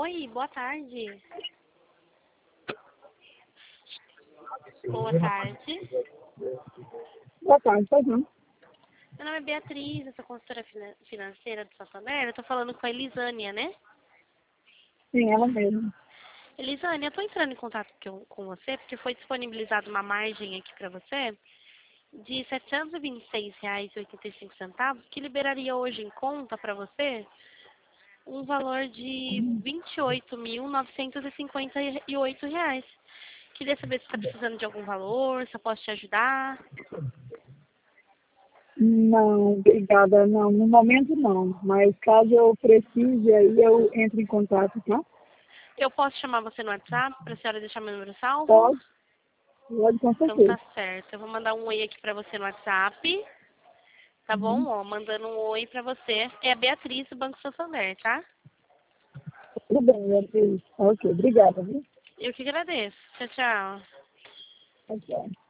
Oi, boa tarde. Boa tarde. Boa tarde, pois não. Meu nome é Beatriz, eu sou consultora financeira do Santander. Eu tô falando com a Elisânia, né? Sim, ela mesma. Elisânia, eu tô entrando em contato com você porque foi disponibilizada uma margem aqui para você de R$ 726,85, que liberaria hoje em conta para você um valor de R$ 28.958. Queria saber se está precisando de algum valor, se eu posso te ajudar. Não, obrigada, não. No momento não. Mas caso eu precise, aí eu entro em contato, tá? Eu posso chamar você no WhatsApp para a senhora deixar meu número salvo? Pode? Pode, com Então tá certeza. certo. Eu vou mandar um oi aqui pra você no WhatsApp. Tá bom? Uhum. Ó, mandando um oi pra você. É a Beatriz do Banco Santander, tá? Tudo bem, Beatriz. Ok, obrigada, viu? Eu que agradeço. Tchau, tchau. Tchau, tchau.